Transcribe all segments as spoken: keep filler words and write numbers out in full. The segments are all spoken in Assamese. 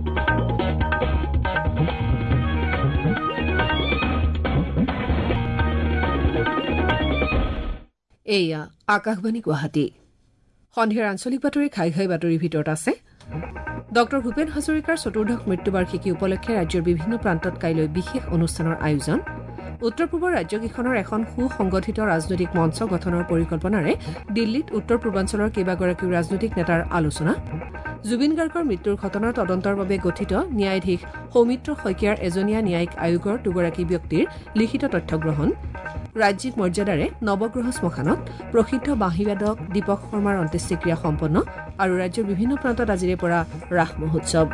এয়া আকাশবাণী গুৱাহাটী সন্ধিয়াৰ আঞ্চলিক বাতৰি ঘাই ঘাই বাতৰিৰ ভিতৰত আছে ডক্টৰ ভূপেন হাজৰিকাৰ চতুৰ্দশ মৃত্যুবাৰ্ষিকী উপলক্ষে ৰাজ্যৰ বিভিন্ন প্ৰান্তত কাইলৈ বিশেষ অনুষ্ঠানৰ আয়োজন উত্তৰ পূবৰ ৰাজ্যকেইখনৰ এখন সুসংগঠিত ৰাজনৈতিক মঞ্চ গঠনৰ পৰিকল্পনাৰে দিল্লীত উত্তৰ পূৰ্বাঞ্চলৰ কেইবাগৰাকীও ৰাজনৈতিক নেতাৰ আলোচনা জুবিন গাৰ্গৰ মৃত্যুৰ ঘটনাৰ তদন্তৰ বাবে গঠিত ন্যায়াধীশ সৌমিত্ৰ শইকীয়াৰ এজনীয়া ন্যায়িক আয়োগৰ দুগৰাকী ব্যক্তিৰ লিখিত তথ্য গ্ৰহণ ৰাজ্যিক মৰ্যাদাৰে নৱগ্ৰহ শ্মশানত প্ৰসিদ্ধ বাঁহীবাদক দীপক শৰ্মাৰ অন্ত্যেষ্টিক্ৰিয়া সম্পন্ন আৰু ৰাজ্যৰ বিভিন্ন প্ৰান্তত আজিৰে পৰা ৰাস মহোৎসৱ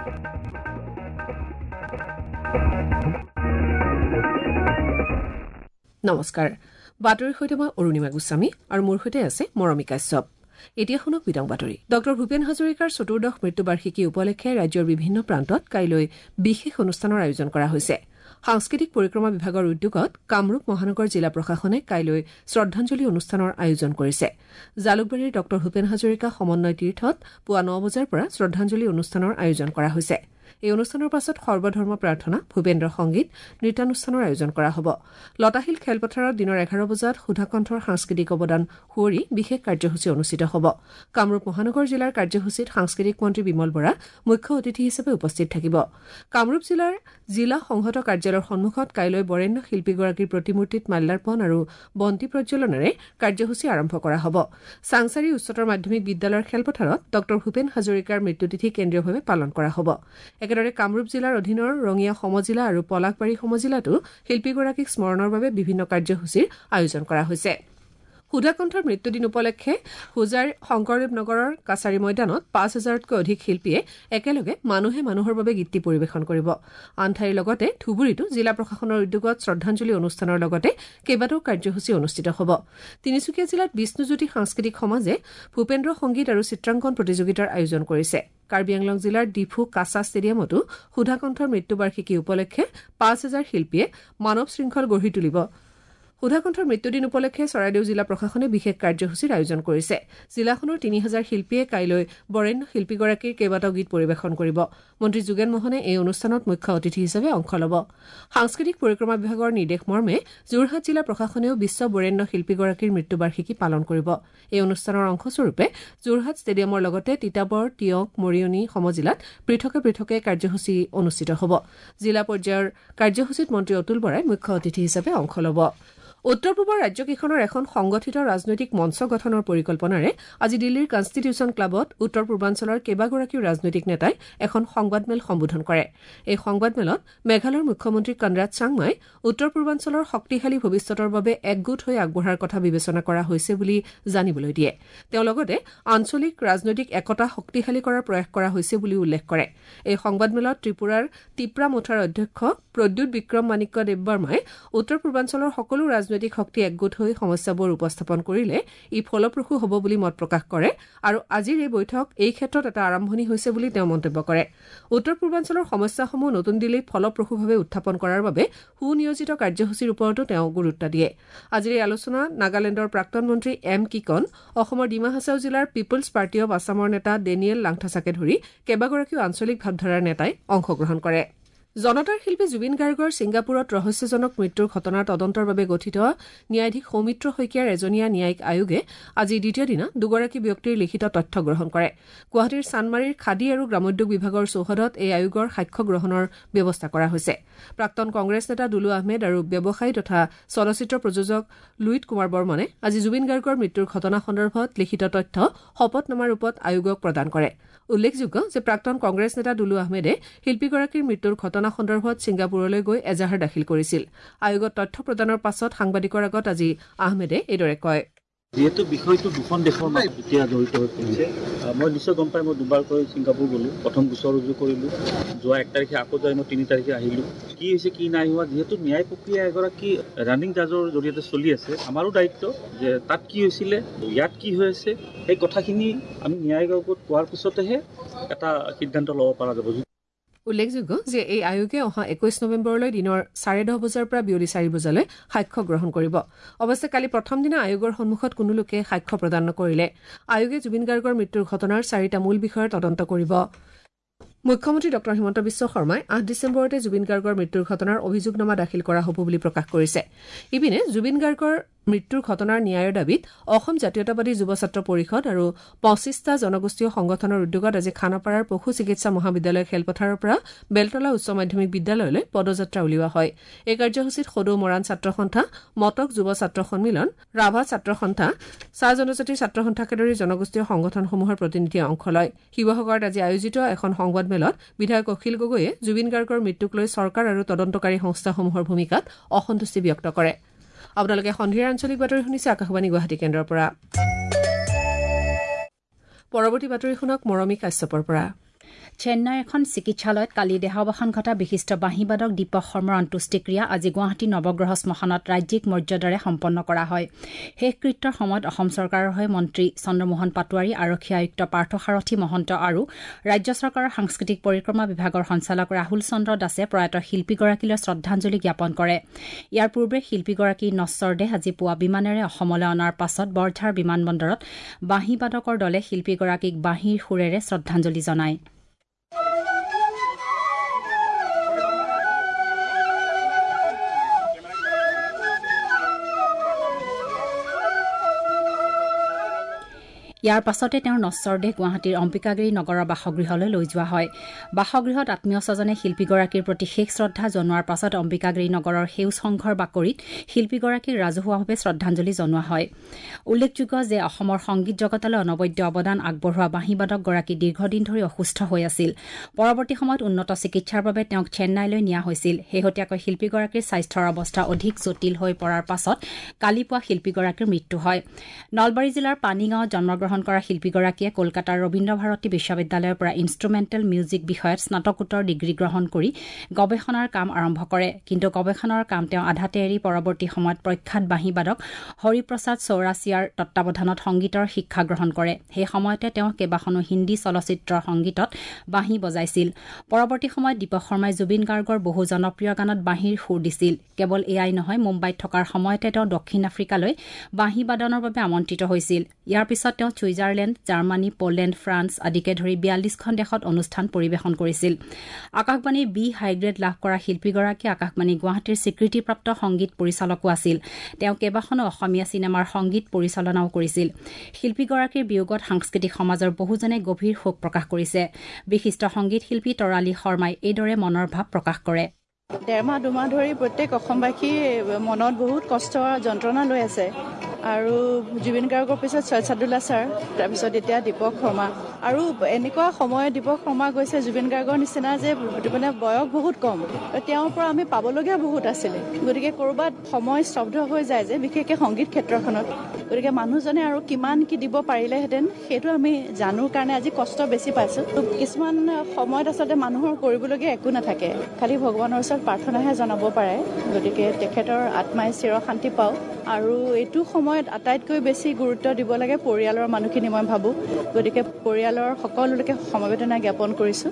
নমস্কাৰ বাতৰিৰ সৈতে মই অৰুণিমা গোস্বামী আৰু মোৰ সৈতে আছে মৰমী কাশ্যপ এতিয়া শুনক বিতং বাতৰি ডক্টৰ ভূপেন হাজৰিকাৰ চতুৰ্দশ মৃত্যুবাৰ্ষিকী উপলক্ষে ৰাজ্যৰ বিভিন্ন প্ৰান্তত কাইলৈ বিশেষ অনুষ্ঠানৰ আয়োজন কৰা হৈছে সাংস্কৃতিক পৰিক্ৰমা বিভাগৰ উদ্যোগত কামৰূপ মহানগৰ জিলা প্ৰশাসনে কাইলৈ শ্ৰদ্ধাঞ্জলি অনুষ্ঠানৰ আয়োজন কৰিছে জালুকবাৰীৰ ডক্টৰ ভূপেন হাজৰিকা সমন্বয় তীৰ্থত পুৱা ন বজাৰ পৰা শ্ৰদ্ধাঞ্জলি অনুষ্ঠানৰ আয়োজন কৰা হৈছে এই অনুষ্ঠানৰ পাছত সৰ্বধৰ্ম প্ৰাৰ্থনা ভূপেন্দ্ৰ সংগীত নৃত্যানুষ্ঠানৰ আয়োজন কৰা হ'ব লতাশিল খেলপথাৰত দিনৰ এঘাৰ বজাত সুধাকণ্ঠৰ সাংস্কৃতিক অৱদান সুঁৱৰি বিশেষ কাৰ্যসূচী অনুষ্ঠিত হ'ব কামৰূপ মহানগৰ জিলাৰ কাৰ্যসূচীত সাংস্কৃতিক মন্ত্ৰী বিমল বৰা মুখ্য অতিথি হিচাপে উপস্থিত থাকিব কামৰূপ জিলাৰ জিলা সংহত কাৰ্যালয়ৰ সন্মুখত কাইলৈ বৰেণ্য শিল্পীগৰাকীৰ প্ৰতিমূৰ্তিত মাল্যাৰ্পণ আৰু বন্তি প্ৰজ্বলনেৰে কাৰ্যসূচী আৰম্ভ কৰা হ'ব চাংচাৰী উচ্চতৰ মাধ্যমিক বিদ্যালয়ৰ খেলপথাৰত ডক্টৰ ভূপেন হাজৰিকাৰ মৃত্যুতিথি কেন্দ্ৰীয়ভাৱে পালন কৰা হ'ব একেদৰে কামৰূপ জিলাৰ অধীনৰ ৰঙিয়া সমজিলা আৰু পলাশবাৰী সমজিলাতো শিল্পীগৰাকীক স্মৰণৰ বাবে বিভিন্ন কাৰ্যসূচীৰ আয়োজন কৰা হৈছে সুধাকণ্ঠৰ মৃত্যুদিন উপলক্ষে হুজাৰ শংকৰদেৱ নগৰৰ কাছাৰী ময়দানত পাঁচ হাজাৰতকৈ অধিক শিল্পীয়ে একেলগে মানুহে মানুহৰ বাবে গীতি পৰিৱেশন কৰিব আন ঠাইৰ লগতে ধুবুৰীতো জিলা প্ৰশাসনৰ উদ্যোগত শ্ৰদ্ধাঞ্জলি অনুষ্ঠানৰ লগতে কেইবাটাও কাৰ্যসূচী অনুষ্ঠিত হ'ব তিনিচুকীয়া জিলাত বিষ্ণুজ্যোতি সাংস্কৃতিক সমাজে ভূপেন্দ্ৰ সংগীত আৰু চিত্ৰাংকন প্ৰতিযোগিতাৰ আয়োজন কৰিছে কাৰ্বি আংলং জিলাৰ ডিফু কাছা ষ্টেডিয়ামতো সুধাকণ্ঠৰ মৃত্যুবাৰ্ষিকী উপলক্ষে পাঁচ হাজাৰ শিল্পীয়ে মানৱ শৃংখল গঢ়ি তুলিব সুধাকণ্ঠৰ মৃত্যুদিন উপলক্ষে চৰাইদেউ জিলা প্ৰশাসনে বিশেষ কাৰ্যসূচীৰ আয়োজন কৰিছে জিলাখনৰ তিনি হাজাৰ শিল্পীয়ে কাইলৈ বৰেণ্য শিল্পীগৰাকীৰ কেইবাটাও গীত পৰিৱেশন কৰিব মন্ত্ৰী যোগেন মোহনে এই অনুষ্ঠানত মুখ্য অতিথি হিচাপে অংশ ল'ব সাংস্কৃতিক পৰিক্ৰমা বিভাগৰ নিৰ্দেশ মৰ্মে যোৰহাট জিলা প্ৰশাসনেও বিশ্ব বৰেণ্য শিল্পীগৰাকীৰ মৃত্যুবাৰ্ষিকী পালন কৰিব এই অনুষ্ঠানৰ অংশস্বৰূপে যোৰহাট ষ্টেডিয়ামৰ লগতে তিতাবৰ টিয়ক মৰিয়নি সমজিলাত পৃথকে পৃথকে কাৰ্যসূচী অনুষ্ঠিত হ'ব জিলা পৰ্যায়ৰ কাৰ্যসূচীত মন্ত্ৰী অতুল বৰাই মুখ্য অতিথি হিচাপে অংশ ল'ব উত্তৰ পূবৰ ৰাজ্যকেইখনৰ এখন সংগঠিত ৰাজনৈতিক মঞ্চ গঠনৰ পৰিকল্পনাৰে আজি দিল্লীৰ কনষ্টিটিউচন ক্লাবত উত্তৰ পূৰ্বাঞ্চলৰ কেইবাগৰাকীও ৰাজনৈতিক নেতাই এখন সংবাদমেল সম্বোধন কৰে এই সংবাদমেলত মেঘালয়ৰ মুখ্যমন্ত্ৰী কনৰাড চাংমাই উত্তৰ পূৰ্বাঞ্চলৰ শক্তিশালী ভৱিষ্যতৰ বাবে একগোট হৈ আগবঢ়াৰ কথা বিবেচনা কৰা হৈছে বুলি জানিবলৈ দিয়ে তেওঁ লগতে আঞ্চলিক ৰাজনৈতিক একতা শক্তিশালী কৰাৰ প্ৰয়াস কৰা হৈছে বুলি উল্লেখ কৰে এই সংবাদমেলত ত্ৰিপুৰাৰ টিপ্ৰা মুঠাৰ অধ্যক্ষ প্ৰদ্যুৎ বিক্ৰম মাণিক্য দেৱবৰ্মাই উত্তৰ পূৰ্বাঞ্চলৰ সকলো ৰাজনৈতিক শক্তি একগোট হৈ সমস্যাবোৰ উপস্থাপন কৰিলে ই ফলপ্ৰসূ হ'ব বুলি মত প্ৰকাশ কৰে আৰু আজিৰ এই বৈঠক এই ক্ষেত্ৰত এটা আৰম্ভণি হৈছে বুলি তেওঁ মন্তব্য কৰে উত্তৰ পূৰ্বাঞ্চলৰ সমস্যাসমূহ নতুন দিল্লীত ফলপ্ৰসূভাৱে উত্থাপন কৰাৰ বাবে সুনিয়োজিত কাৰ্যসূচীৰ ওপৰতো তেওঁ গুৰুত্ব দিয়ে আজিৰ এই আলোচনা নাগালেণ্ডৰ প্ৰাক্তন মন্ত্ৰী এম কিকন অসমৰ ডিমা হাছাও জিলাৰ পিপলছ পাৰ্টি অৱ আছামৰ নেতা ডেনিয়েল লাংথাছাকে ধৰি কেইবাগৰাকীও আঞ্চলিক ভাৱধাৰাৰ নেতাই অংশগ্ৰহণ কৰে জনতাৰ শিল্পী জুবিন গাৰ্গৰ ছিংগাপুৰত ৰহস্যজনক মৃত্যুৰ ঘটনাৰ তদন্তৰ বাবে গঠিত ন্যায়াধীশ সৌমিত্ৰ শইকীয়াৰ এজনীয়া ন্যায়িক আয়োগে আজি দ্বিতীয় দিনা দুগৰাকী ব্যক্তিৰ লিখিত তথ্য গ্ৰহণ কৰে গুৱাহাটীৰ চানমাৰীৰ খাদী আৰু গ্ৰামোদ্যোগ বিভাগৰ চৌহদত এই আয়োগৰ সাক্ষ্য গ্ৰহণৰ ব্যৱস্থা কৰা হৈছে প্ৰাক্তন কংগ্ৰেছ নেতা দুলু আহমেদ আৰু ব্যৱসায়ী তথা চলচ্চিত্ৰ প্ৰযোজক লুইট কুমাৰ বৰ্মনে আজি জুবিন গাৰ্গৰ মৃত্যুৰ ঘটনা সন্দৰ্ভত লিখিত তথ্য শপতনামা ৰূপত আয়োগক প্ৰদান কৰে উল্লেখযোগ্য যে প্ৰাক্তন কংগ্ৰেছ নেতা দুলু আহমেদে শিল্পীগৰাকীৰ মৃত্যুৰ ঘটনা সন্দৰ্ভত ছিংগাপুৰলৈ গৈ এজাহাৰ দাখিল কৰিছিল আয়োগত তথ্য প্ৰদানৰ পাছত সাংবাদিকৰ আগত আজি আহমেদে এইদৰে কয় যেহেতু বিষয়টো দুখন দেশৰ মাজত এতিয়া জড়িত হৈ পৰিছে মই নিশ্চয় গম পাই মই দুবাৰকৈ ছিংগাপুৰ গ'লোঁ প্ৰথম গোচৰ ৰুজু কৰিলোঁ যোৱা এক তাৰিখে আকৌ যাই মই তিনি তাৰিখে আহিলোঁ কি হৈছে কি নাই হোৱা যিহেতু ন্যায় প্ৰক্ৰিয়া এগৰাকী ৰানিং জাজৰ জৰিয়তে চলি আছে আমাৰো দায়িত্ব যে তাত কি হৈছিলে ইয়াত কি হৈ আছে সেই কথাখিনি আমি ন্যায় আয়োগত কোৱাৰ পিছতেহে এটা সিদ্ধান্ত ল'ব পৰা যাব উল্লেখযোগ্য যে এই আয়োগে অহা একৈশ নৱেম্বৰলৈ দিনৰ চাৰে দহ বজাৰ পৰা বিয়লি চাৰি বজালৈ সাক্ষ্য গ্ৰহণ কৰিব অৱশ্যে কালি প্ৰথম দিনা আয়োগৰ সন্মুখত কোনো লোকে সাক্ষ্য প্ৰদান নকৰিলে আয়োগে জুবিন গাৰ্গৰ মৃত্যুৰ ঘটনাৰ চাৰিটা মূল বিষয়ৰ তদন্ত কৰিব মুখ্যমন্ত্ৰী ডক্টৰ হিমন্ত বিশ্ব শৰ্মাই আঠ ডিচেম্বৰতে জুবিন গাৰ্গৰ মৃত্যুৰ ঘটনাৰ অভিযোগনামা দাখিল কৰা হ'ব বুলি প্ৰকাশ কৰিছে। ইপিনে জুবিন গাৰ্গৰ মৃত্যুৰ ঘটনাৰ ন্যায়ৰ দাবীত অসম জাতীয়তাবাদী যুৱ ছাত্ৰ পৰিষদ আৰু পঁচিছটা জনগোষ্ঠীয় সংগঠনৰ উদ্যোগত আজি খানাপাৰাৰ পশু চিকিৎসা মহাবিদ্যালয় খেলপথাৰৰ পৰা বেলতলা উচ্চ মাধ্যমিক বিদ্যালয়লৈ পদযাত্ৰা উলিওৱা হয়। এই কাৰ্যসূচীত সদৌ মৰাণ ছাত্ৰ সন্থা, মটক যুৱ ছাত্ৰ সন্মিলন, ৰাভা ছাত্ৰ সন্থা, চাহ জনজাতিৰ ছাত্ৰ সন্থাকে ধৰি জনগোষ্ঠীয় সংগঠনসমূহৰ প্ৰতিনিধিয়ে অংশ লয়। শিৱসাগৰত আজি আয়োজিত এখন সংবাদ মেলত বিধায়ক অখিল গগৈয়ে জুবিন গাৰ্গৰ মৃত্যুক লৈ চৰকাৰ আৰু তদন্তকাৰী সংস্থাসমূহৰ ভূমিকাত অসন্তুষ্টি ব্যক্ত কৰে। আপোনালোকে সন্ধিয়াৰ আঞ্চলিক বাতৰি শুনিছে আকাশবাণী গুৱাহাটী কেন্দ্ৰৰ পৰা। পৰৱৰ্তী বাতৰি শুনক মৰমী কাশ্যপৰ পৰা। চেন্নাইৰ এখন চিকিৎসালয়ত কালি দেহাৱসান ঘটা বিশিষ্ট বাঁহীবাদক দীপক শৰ্মাৰ অন্ত্যেষ্টিক্ৰিয়া আজি গুৱাহাটী নৱগ্ৰহ শ্মশানত ৰাজ্যিক মৰ্যাদাৰে সম্পন্ন কৰা হয়। শেষকৃত্যৰ সময়ত অসম চৰকাৰৰ হৈ মন্ত্ৰী চন্দ্ৰমোহন পাটোৱাৰী, আৰক্ষী আয়ুক্ত পাৰ্থসাৰথী মহন্ত আৰু ৰাজ্য চৰকাৰৰ সাংস্কৃতিক পৰিক্ৰমা বিভাগৰ সঞ্চালক ৰাহুল চন্দ্ৰ দাসে প্ৰয়াত শিল্পীগৰাকীলৈ শ্ৰদ্ধাঞ্জলি জ্ঞাপন কৰে। ইয়াৰ পূৰ্বে শিল্পীগৰাকীৰ নশ্বৰ দেহ আজি পুৱা বিমানেৰে অসমলৈ অনাৰ পাছত বৰঝাৰ বিমানবন্দৰত বাঁহীবাদকৰ দলে শিল্পীগৰাকীক বাঁহীৰ সুৰেৰে শ্ৰদ্ধাঞ্জলি জনায়। ইয়াৰ পাছতে তেওঁৰ নশ্বৰ দেহ গুৱাহাটীৰ অম্বিকাগিৰি নগৰৰ বাসগৃহলৈ লৈ যোৱা হয়। বাসগৃহত আত্মীয় স্বজনে শিল্পীগৰাকীৰ প্ৰতি শেষ শ্ৰদ্ধা জনোৱাৰ পাছত অম্বিকাগিৰি নগৰৰ সেউজ সংঘৰ বাকৰিত শিল্পীগৰাকীক ৰাজহুৱাভাৱে শ্ৰদ্ধাঞ্জলি জনোৱা হয়। উল্লেখযোগ্য যে অসমৰ সংগীত জগতলৈ অনবদ্য অৱদান আগবঢ়োৱা বাঁহীবাদকগৰাকী দীৰ্ঘদিন ধৰি অসুস্থ হৈ আছিল। পৰৱৰ্তী সময়ত উন্নত চিকিৎসাৰ বাবে তেওঁক চেন্নাইলৈ নিয়া হৈছিল। শেহতীয়াকৈ শিল্পীগৰাকীৰ স্বাস্থ্যৰ অৱস্থা অধিক জটিল হৈ পৰাৰ পাছত কালি পুৱা শিল্পীগৰাকীৰ মৃত্যু হয়। নলবাৰী জিলাৰ পানীগাঁৱত জন্মগ্ৰহণ কৰা শিল্পীগৰাকীয়ে কলকাতাৰ ৰবীন্দ্ৰ ভাৰতী বিশ্ববিদ্যালয়ৰ পৰা ইনষ্ট্ৰুমেণ্টেল মিউজিক বিষয়ত স্নাতকোত্তৰ ডিগ্ৰী গ্ৰহণ কৰি গৱেষণাৰ কাম আৰম্ভ কৰে। কিন্তু গৱেষণাৰ কাম তেওঁ আধাতে এৰি পৰৱৰ্তী সময়ত প্ৰখ্যাত বাঁহীবাদক হৰিপ্ৰসাদ চৌৰাচিয়াৰ তত্বাৱধানত সংগীতৰ শিক্ষা গ্ৰহণ কৰে। সেই সময়তে তেওঁ কেইবাখনো হিন্দী চলচ্চিত্ৰৰ সংগীতত বাঁহী বজাইছিল। পৰৱৰ্তী সময়ত দীপক শৰ্মাই জুবিন গাৰ্গৰ বহু জনপ্ৰিয় গানত বাঁহীৰ সুৰ দিছিল। কেৱল এয়াই নহয়, মুম্বাইত থকাৰ সময়তে তেওঁ দক্ষিণ আফ্ৰিকালৈ বাঁহী বাদনৰ বাবে আমন্ত্ৰিত হৈছিল। ইয়াৰ পিছত তেওঁ ছুইজাৰলেণ্ড, জাৰ্মানী, পোলেণ্ড, ফ্ৰান্স আদিকে ধৰি বিয়াল্লিছখন দেশত অনুষ্ঠান পৰিৱেশন কৰিছিল। আকাশবাণীৰ বি হাইগ্ৰেড লাভ কৰা শিল্পীগৰাকী আকাশবাণী গুৱাহাটীৰ স্বীকৃতিপ্ৰাপ্ত সংগীত পৰিচালকো আছিল। তেওঁ কেইবাখনো অসমীয়া চিনেমাৰ সংগীত পৰিচালনাও কৰিছিল। শিল্পীগৰাকীৰ বিয়োগত সাংস্কৃতিক সমাজৰ বহুজনে গভীৰ শোক প্ৰকাশ কৰিছে। বিশিষ্ট সংগীত শিল্পী তৰালী শৰ্মাই এইদৰে মনৰ ভাৱ প্ৰকাশ কৰে। ডেৰ মাহ দুমাহ ধৰি প্ৰত্যেক অসমবাসী মনত বহুত কষ্ট যন্ত্ৰণা লৈ আছে আৰু জুবিন গাৰ্গৰ পিছত চৈয়দ চাদুল্লা ছাৰ, তাৰপিছত এতিয়া দীপক শৰ্মা, আৰু এনেকুৱা সময়ত দীপক শৰ্মা গৈছে জুবিন গাৰ্গৰ নিচিনা যে মানে বয়স বহুত কম, তেওঁৰ পৰা আমি পাবলগীয়া বহুত আছিলে। গতিকে ক'ৰবাত সময় স্তব্ধ হৈ যায় যে, বিশেষকৈ সংগীত ক্ষেত্ৰখনত। গতিকে মানুহজনে আৰু কিমান কি দিব পাৰিলেহেঁতেন সেইটো আমি জানো কাৰণে আজি কষ্ট বেছি পাইছোঁ। কিছুমান সময়ত আচলতে মানুহৰ কৰিবলগীয়া একো নাথাকে, খালি ভগৱানৰ ওচৰত প্ৰাৰ্থনাহে জনাব পাৰে। গতিকে তেখেতৰ আত্মাই চিৰশান্তি পাওক, আৰু এইটো সময়ত আটাইতকৈ বেছি গুৰুত্ব দিব লাগে পৰিয়ালৰ মানুহখিনি, মই ভাবোঁ। গতিকে পৰিয়ালৰ সকলোলৈকে সমবেদনা জ্ঞাপন কৰিছোঁ।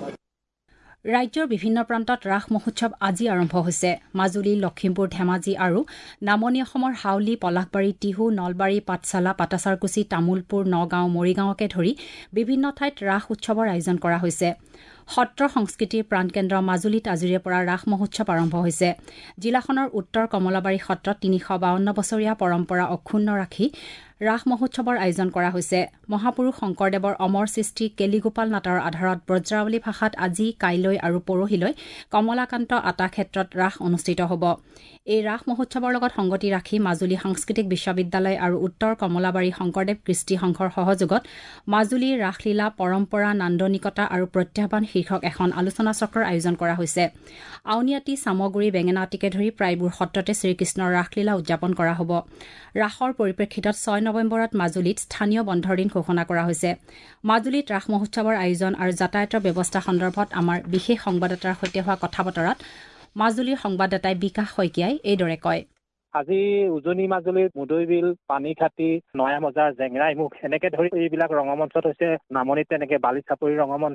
ৰাজ্যৰ বিভিন্ন প্ৰান্তত ৰাস মহোৎসৱ আজি আৰম্ভ হৈছে। মাজুলী, লখিমপুৰ, ধেমাজি আৰু নামনি অসমৰ হাউলী, পলাশবাৰী, টিহু, নলবাৰী, পাঠশালা, পাটাচাৰকুছি, তামোলপুৰ, নগাঁও, মৰিগাঁৱকে ধৰি বিভিন্ন ঠাইত ৰাস উৎসৱৰ আয়োজন কৰা হৈছে। সত্ৰ সংস্কৃতিৰ প্ৰাণকেন্দ্ৰ মাজুলীত আজিৰে পৰা ৰাস মহোৎসৱ আৰম্ভ হৈছে। জিলাখনৰ উত্তৰ কমলাবাৰী সত্ৰত তিনিশ বাৱন্ন বছৰীয়া পৰম্পৰা অক্ষুণ্ণ ৰাখি ৰাস মহোৎসৱৰ আয়োজন কৰা হৈছে। মহাপুৰুষ শংকৰদেৱৰ অমৰ সৃষ্টি কেলিগোপাল নাটৰ আধাৰত ব্ৰজাৱলী ভাষাত আজি, কাইলৈ আৰু পৰহিলৈ কমলাকান্ত আটা ক্ষেত্ৰত ৰাস অনুষ্ঠিত হ'ব। এই ৰাস মহোৎসৱৰ লগত সংগতি ৰাখি মাজুলী সাংস্কৃতিক বিশ্ববিদ্যালয় আৰু উত্তৰ কমলাবাৰী শংকৰদেৱ কৃষ্টি সংঘৰ সহযোগত মাজুলীৰ ৰাসলীলা পৰম্পৰা, নান্দনিকতা আৰু প্ৰত্যাহ্বান শীৰ্ষক এখন আলোচনা চক্ৰৰ আয়োজন কৰা হৈছে। আউনীআটী, চামগুৰি, বেঙেনাআটীকে ধৰি প্ৰায়বোৰ সত্ৰতে শ্ৰীকৃষ্ণৰ ৰাসলীলা উদযাপন কৰা হ'ব। ৰাসৰ পৰিপ্ৰেক্ষিতত ছয় নৱেম্বৰত মাজুলীত স্থানীয় বন্ধৰ দিন ঘোষণা কৰা হৈছে। মাজুলীত ৰাস মহোৎসৱৰ আয়োজন আৰু যাতায়াতৰ ব্যৱস্থা সন্দৰ্ভত আমাৰ বিশেষ সংবাদদাতাৰ সৈতে হোৱা কথা বতৰাত মাজুলীৰ সংবাদদাতাই বিকাশ শইকীয়াই এইদৰে কয়। আজি উজনি মাজুলীত মুদৈবিল, পানীখাতি, নয়া বজাৰ, জেংৰাইমুখ এনেকে ধৰি এইবিলাক ৰঙমঞ্চত হৈছে। নামনিত তেনেকে বালিচাপৰি ৰঙমঞ্চ,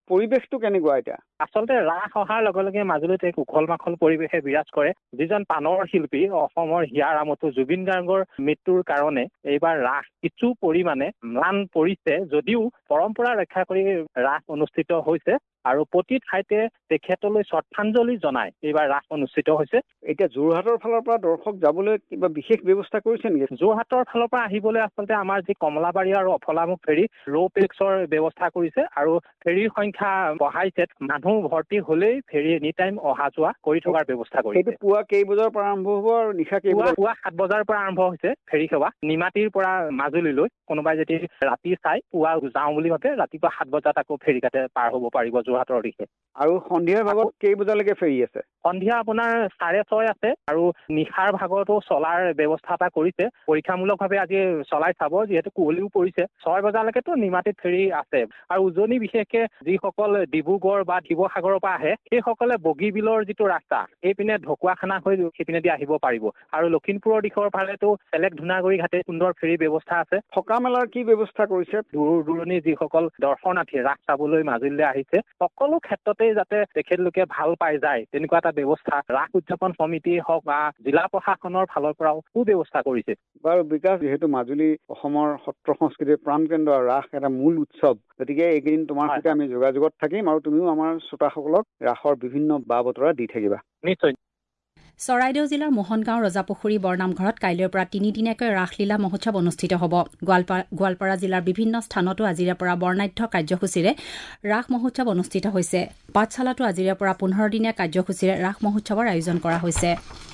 পৰিৱেশটো কেনেকুৱা এতিয়া? আচলতে ৰাস অহাৰ লগে লগে মাজুলীত এক উখল মাখল পৰিৱেশে বিৰাজ কৰে। যিজন পানৰ শিল্পী অসমৰ হিয়াৰ আমঠু জুবিন গাৰ্গৰ মৃত্যুৰ কাৰণে এইবাৰ ৰাস কিছু পৰিমাণে ম্লান পৰিছে, যদিও পৰম্পৰা ৰক্ষা কৰি ৰাস অনুষ্ঠিত হৈছে আৰু প্ৰতি ঠাইতে তেখেতলৈ শ্ৰদ্ধাঞ্জলি জনাই এইবাৰ ৰাস অনুষ্ঠিত হৈছে। এতিয়া যোৰহাটৰ ফালৰ পৰা দৰ্শক যাবলৈ কিবা বিশেষ ব্যৱস্থা কৰিছে নেকি? যোৰহাটৰ ফালৰ পৰা আহিবলৈ আচলতে আমাৰ যি কমলাবাৰী আৰু অফলামুখ ফেৰী ৰ' পেক্সৰ ব্যৱস্থা কৰিছে আৰু ফেৰীৰ সংখ্যা বঢ়াইছে। মানুহ ভৰ্তি হলেই ফেৰী এনি টাইম অহা যোৱা কৰি থকাৰ ব্যৱস্থা কৰিছে। পুৱা কেই বজাৰ পৰা আৰম্ভ হ'ব আৰু নিশা কেই বজাৰ? পুৱা সাত বজাৰ পৰা আৰম্ভ হৈছে ফেৰী সেৱা। নিমাতীৰ পৰা মাজুলীলৈ কোনোবাই যদি ৰাতি চাই পুৱা যাওঁ বুলি ভাবে ৰাতিপুৱা সাত বজাত আকৌ ফেৰী ঘাটে পাৰ হ'ব পাৰিব যোৰহাটৰ দিশে। আৰু সন্ধিয়াৰ ভাগত কেই বজালৈকে ফেৰী আছে? সন্ধিয়া আপোনাৰ চাৰে ছয় আছে আৰু নিশাৰ ভাগতো চলাৰ ব্যৱস্থা এটা কৰিছে। পৰীক্ষামূলকভাৱে আজি চলাই চাব, যিহেতু কুঁৱলীও পৰিছে। ছয় বজালৈকেতো নিমাতীত ফেৰী আছে আৰু উজনি বিশেষকে যিসকল ডিব্ৰুগড় বা শিৱসাগৰৰ পৰা আহে সেইসকলে বগীবিলৰ যিটো ৰাস্তা এইপিনে ঢকুৱাখানা হৈ সেইপিনেদি আহিব পাৰিব আৰু লখিমপুৰৰ দিশৰ ফালেতো চেলেক ধুনাগুৰি ঘাটে সুন্দৰ ফেৰী ব্যৱস্থা আছে। থকা মেলাৰ কি ব্যৱস্থা কৰিছে? দূৰ দূৰণি যিসকল দৰ্শনাৰ্থী ৰাস চাবলৈ মাজুলীলৈ আহিছে সকলো ক্ষেত্ৰতে যাতে তেখেতলোকে ভাল পাই যায় তেনেকুৱা এটা ব্যৱস্থা ৰাস উদযাপন সমিতি হওক বা জিলা প্ৰশাসনৰ ফালৰ পৰাও সুব্যৱস্থা কৰিছে। বাৰু বিকাশ, যিহেতু মাজুলী অসমৰ সত্ৰ সংস্কৃতিৰ প্ৰাণকেন্দ্ৰ আৰু ৰাস এটা মূল উৎসৱ, গতিকে এইকেইদিন তোমাৰ সৈতে আমি যোগাযোগত থাকিম আৰু তুমিও আমাৰ শ্ৰোতাসকলক ৰাসৰ বিভিন্ন বা বতৰা দি থাকিবা। নিশ্চয়। চৰাইদেউ জিলাৰ মোহনগাঁও ৰজাপুখুৰী বৰনামঘৰত কাইলৈৰ পৰা তিনিদিনীয়াকৈ ৰাসলীলা মহোৎসৱ অনুষ্ঠিত হ'ব। গোৱালপাৰা গোৱালপাৰা জিলাৰ বিভিন্ন স্থানতো আজিৰে পৰা বৰ্ণাঢ্য কাৰ্যসূচীৰে ৰাস মহোৎসৱ অনুষ্ঠিত হৈছে। পাঠশালাতো আজিৰে পৰা পোন্ধৰ দিনীয়া কাৰ্যসূচীৰে ৰাস মহোৎসৱৰ আয়োজন কৰা হৈছে।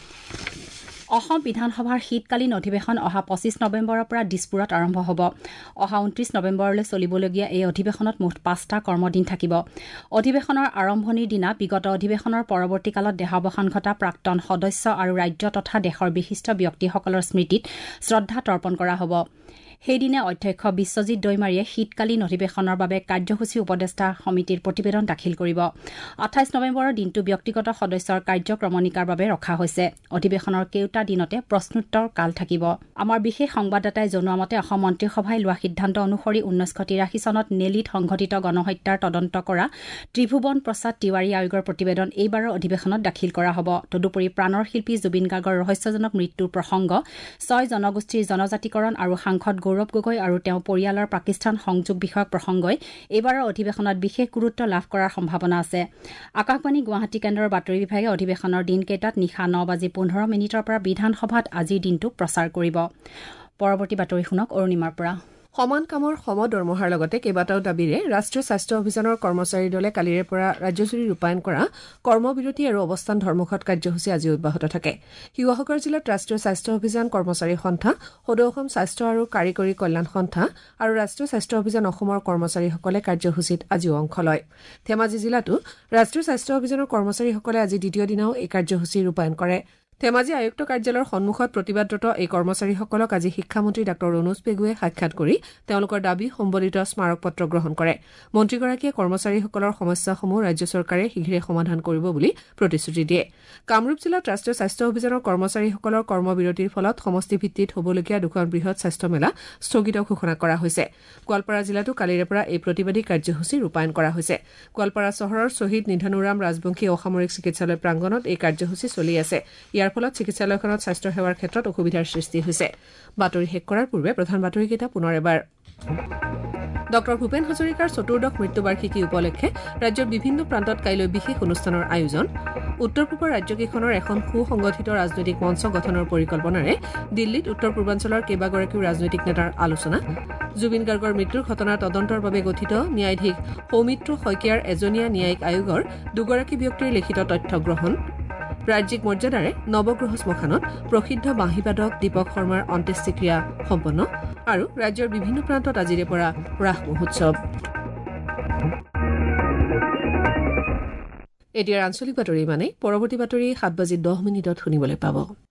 অসম বিধানসভাৰ শীতকালীন অধিৱেশন অহা পঁচিছ নৱেম্বৰৰ পৰা দিছপুৰত আৰম্ভ হ'ব। অহা ঊনত্ৰিছ নৱেম্বৰলৈ চলিবলগীয়া এই অধিৱেশনত মুঠ পাঁচটা কৰ্মদিন থাকিব। অধিৱেশনৰ আৰম্ভণিৰ দিনা বিগত অধিৱেশনৰ পৰৱৰ্তী কালত দেহাৱসান ঘটা প্ৰাক্তন সদস্য আৰু ৰাজ্য তথা দেশৰ বিশিষ্ট ব্যক্তিসকলৰ স্মৃতিত শ্ৰদ্ধা তৰ্পণ কৰা হ'ব। সেইদিনা অধ্যক্ষ বিশ্বজিৎ দৈমাৰীয়ে শীতকালীন অধিৱেশনৰ বাবে কাৰ্যসূচী উপদেষ্টা সমিতিৰ প্ৰতিবেদন দাখিল কৰিব। আঠাইছ নৱেম্বৰৰ দিনটো ব্যক্তিগত সদস্যৰ কাৰ্যক্ৰমণিকাৰ বাবে ৰখা হৈছে। অধিৱেশনৰ কেওটা দিনতে প্ৰশ্নোত্তৰ কাল থাকিব। আমাৰ বিশেষ সংবাদদাতাই জনোৱা মতে অসম মন্ত্ৰীসভাই লোৱা সিদ্ধান্ত অনুসৰি ঊনৈছশ তিৰাশী চনত নেলিত সংঘটিত গণহত্যাৰ তদন্ত কৰা ত্ৰিভুৱন প্ৰসাদ তিৱাৰী আয়োগৰ প্ৰতিবেদন এইবাৰৰ অধিৱেশনত দাখিল কৰা হ'ব। তদুপৰি প্ৰাণৰ শিল্পী জুবিন গাৰ্গৰ ৰহস্যজনক মৃত্যুৰ প্ৰসংগ, ছয় জনগোষ্ঠীৰ জনজাতিকৰণ আৰু সাংসদ গৌৰৱ গগৈ আৰু তেওঁৰ পৰিয়ালৰ পাকিস্তান সংযোগ বিষয়ক প্ৰসংগই এইবাৰৰ অধিৱেশনত বিশেষ গুৰুত্ব লাভ কৰাৰ সম্ভাৱনা আছে। আকাশবাণী গুৱাহাটী কেন্দ্ৰৰ বাতৰি বিভাগে অধিৱেশনৰ দিনকেইটাত নিশা ন বাজি পোন্ধৰ মিনিটৰ পৰা বিধানসভাত আজিৰ দিনটোক প্ৰচাৰ কৰিব। পৰৱৰ্তী বাতৰি শুনক অৰুণিমাৰ পৰা। সমান কামৰ সম দৰমহাৰ লগতে কেইবাটাও দাবীৰে ৰাষ্ট্ৰীয় স্বাস্থ্য অভিযানৰ কৰ্মচাৰী দলে কালিৰে পৰা ৰাজ্যজুৰি ৰূপায়ণ কৰা কৰ্মবিৰতি আৰু অৱস্থান ধৰ্মঘট কাৰ্যসূচী আজি অব্যাহত থাকে। শিৱসাগৰ জিলাত ৰাষ্ট্ৰীয় স্বাস্থ্য অভিযান কৰ্মচাৰী সন্থা, সদৌ অসম স্বাস্থ্য আৰু কাৰিকৰী কল্যাণ সন্থা আৰু ৰাষ্ট্ৰীয় স্বাস্থ্য অভিযান অসমৰ কৰ্মচাৰীসকলে কাৰ্যসূচীত আজিও অংশ লয়। ধেমাজি জিলাতো ৰাষ্ট্ৰীয় স্বাস্থ্য অভিযানৰ কৰ্মচাৰীসকলে আজি দ্বিতীয় দিনাও এই কাৰ্যসূচী ৰূপায়ণ কৰে। ধেমাজি আয়ুক্ত কাৰ্যালয়ৰ সন্মুখত প্ৰতিবাদৰত এই কৰ্মচাৰীসকলক আজি শিক্ষামন্ত্ৰী ডাঃ ৰণোজ পেগুৱে সাক্ষাৎ কৰি তেওঁলোকৰ দাবী সম্বলিত স্মাৰক পত্ৰ গ্ৰহণ কৰে। মন্ত্ৰীগৰাকীয়ে কৰ্মচাৰীসকলৰ সমস্যাসমূহ ৰাজ্য চৰকাৰে শীঘ্ৰে সমাধান কৰিব বুলি প্ৰতিশ্ৰুতি দিয়ে। কামৰূপ জিলাত ৰাষ্ট্ৰীয় স্বাস্থ্য অভিযানৰ কৰ্মচাৰীসকলৰ কৰ্মবিৰতিৰ ফলত সমষ্টি ভিত্তিত হ'বলগীয়া দুখন বৃহৎ স্বাস্থ্য মেলা স্থগিত ঘোষণা কৰা হৈছে। গোৱালপাৰা জিলাতো কালিৰে পৰা এই প্ৰতিবাদী কাৰ্যসূচী ৰূপায়ণ কৰা হৈছে। গোৱালপাৰা চহৰৰ শ্বহীদ নিধানুৰাম ৰাজবংশী অসামৰিক চিকিৎসালয় প্ৰাংগণত এই কাৰ্যসূচী চলি আছে। ইয়াৰ ফলত চিকিৎসালয়খনত স্বাস্থ্য সেৱাৰ ক্ষেত্ৰত অসুবিধাৰ সৃষ্টি হৈছে। বাতৰি শেষ কৰাৰ পূৰ্বে প্ৰধান বাতৰিকেইটা পুনৰ এবাৰ। ডঃ ভূপেন হাজৰিকাৰ চতুৰ্দশ মৃত্যুবাৰ্ষিকী উপলক্ষে ৰাজ্যৰ বিভিন্ন প্ৰান্তত কাইলৈ বিশেষ অনুষ্ঠানৰ আয়োজন। উত্তৰ পূবৰ ৰাজ্যকেইখনৰ এখন সুসংগঠিত ৰাজনৈতিক মঞ্চ গঠনৰ পৰিকল্পনাৰে দিল্লীত উত্তৰ পূৰ্বাঞ্চলৰ কেইবাগৰাকীও ৰাজনৈতিক নেতাৰ আলোচনা। জুবিন গাৰ্গৰ মৃত্যুৰ ঘটনাৰ তদন্তৰ বাবে গঠিত ন্যায়াধীশ সৌমিত্ৰ শইকীয়াৰ এজনীয়া ন্যায়িক আয়োগৰ দুগৰাকী ব্যক্তিৰ লিখিত তথ্য গ্ৰহণ। ৰাজ্যিক মৰ্যাদাৰে নৱগ্ৰহ শ্মশানত প্ৰসিদ্ধ বাঁহীবাদক দীপক শৰ্মাৰ অন্ত্যেষ্টিক্ৰিয়া সম্পন্ন আৰু ৰাজ্যৰ বিভিন্ন প্ৰান্তত আজিৰে পৰা ৰাস মহোৎসৱ। এতিয়াৰ আঞ্চলিক বাতৰি মানে পৰৱৰ্তী বাতৰি সাত বাজি দহ মিনিটত শুনিবলৈ পাব।